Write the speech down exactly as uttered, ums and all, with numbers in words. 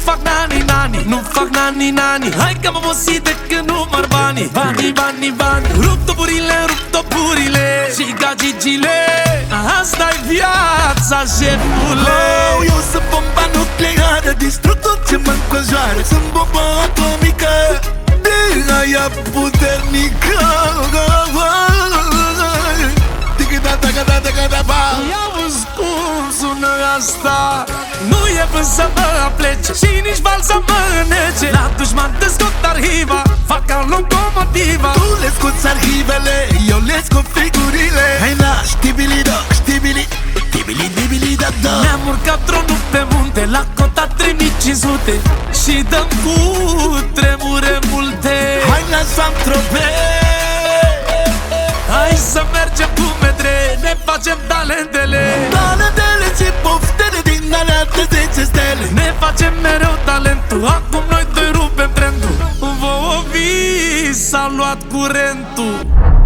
fac nani, nani, nu fac nani, nani. Hai că m-am obosit de când număr banii. Banii, banii, bani. Rup topurile, rup topurile și gagigile. Asta-i viața, șefule. Oh, eu sunt bomba nucleară, distrug tot ce mă înconjoară. Sunt bomba atomică, de aia puternică. Iauzi cum sună asta. Nu e vânt să mă aplece și nici val să mă înnece. La dușman te scot arhiva, fac ca locomotiva. Tu le scoți arhivele, eu le scot figurile. Hai la știbili-doc, știbili, tibili-dibili-da-da. Ne-am urcat tronul pe munte, la cota trei mii cinci sute și dăm cu tremure multe. Hai la Saint-Tropez, hai să mergem cu medre, ne facem talentele. talentele și poftele din alea de zece stele. Ne facem mereu talentul, acum noi doi rupem trendul. Vouă vi s-a luat curentul.